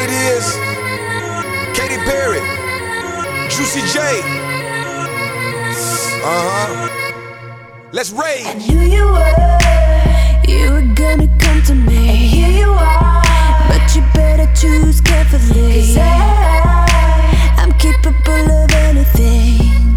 it is? Katy Perry, Juicy J. Let's rage. I knew you were gonna come to me, and here you are. But you better choose carefully, 'cause I'm capable of anything,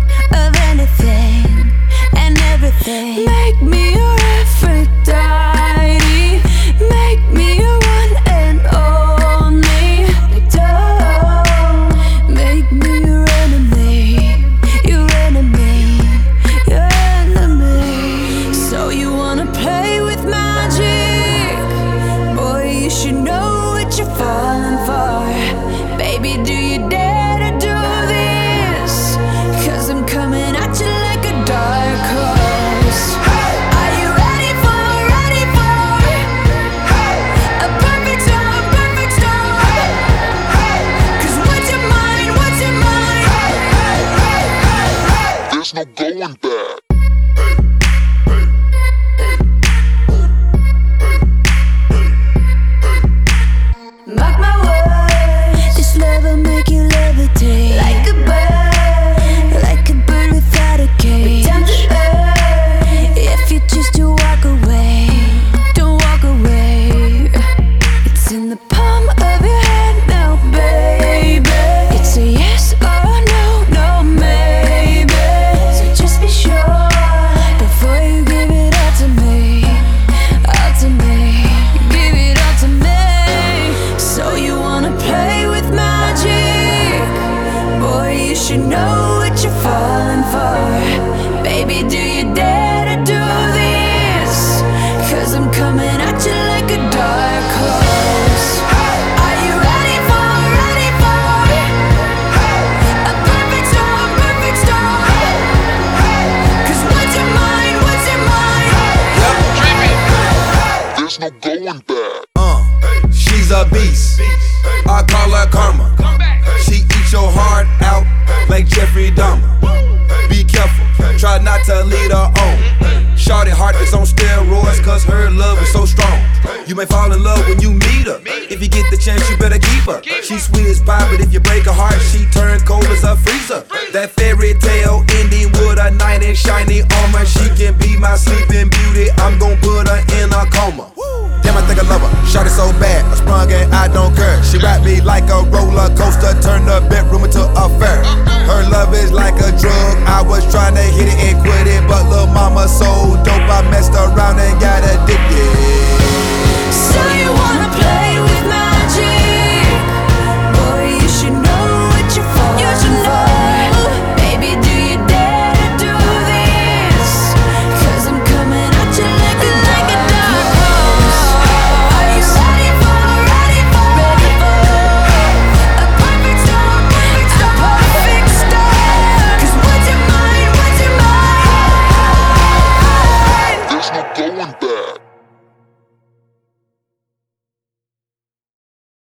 and everything. Make me your Aphrodite, make me your one and only. Don't make me your enemy, your enemy, your enemy. So you wanna play with magic? Boy, you should know what you're falling for. Baby, do you dare to do this? 'Cause I'm coming at you like a dark horse. Are you ready for a perfect storm, perfect storm? 'Cause what's your mind, what's your mind? There's no going back. Mark my words, this love will make you levitate like a bird without a cage. Down to earth, if you choose to walk away, don't walk away. It's in the palm of your hand now, baby. It's a yes or no, no maybe. So just be sure before you give it all to me, all to me. Give it all to me. So you wanna play with magic? Boy, you should know what you're falling for. Baby, do you dare to do this? 'Cause I'm coming at you like a dark horse. Are you ready for a perfect storm, perfect storm? 'Cause what's your mind, what's your mind? There's no going back. She's a beast. I call her karma. She eats your heart out like Jeffrey Dahmer. Be careful, try not to lead her on. Shorty heart is on steroids, 'cause her love is so strong. You may fall in love when you meet her. If you get the chance, you better keep her. She's sweet as pie, but if you break her heart, she turn cold as a freezer. That fairy tale ending with a knight in shiny armor. She can be my sleeping beauty. I'm gon' put her in a coma. Damn, I think I love her. Shot it so bad, I sprung and I don't care. She wrapped me like a roller coaster, turned the bedroom into a fair. Her love is like a drug. I was trying to hit it and quit it, but lil' mama so dope